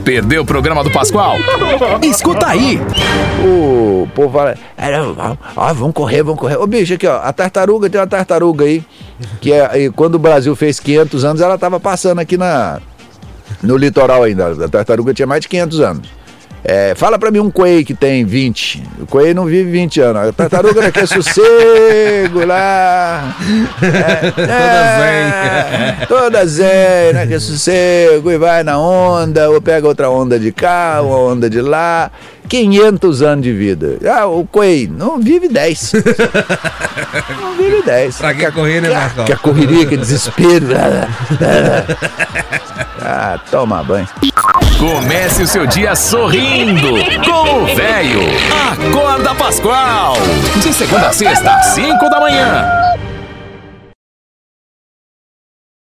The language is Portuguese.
Perdeu o programa do Pascoal? Escuta aí. O povo fala, vamos correr. Ô bicho, aqui ó, a tartaruga, tem uma tartaruga aí, que quando o Brasil fez 500 anos, ela tava passando aqui no litoral ainda. A tartaruga tinha mais de 500 anos. Fala pra mim um coelho que tem 20. O coelho não vive 20 anos. A tartaruga não quer sossego lá. Toda zen, né? Quer sossego e vai na onda, ou pega outra onda de cá, uma onda de lá. 500 anos de vida. O coelho não vive 10. Não vive 10. Pra que correr, né, Marcão? Que a correria, que desespero. Toma banho. Comece o seu dia sorrindo com o Velho. Acorda Pascoal. De segunda a sexta, 5 da manhã.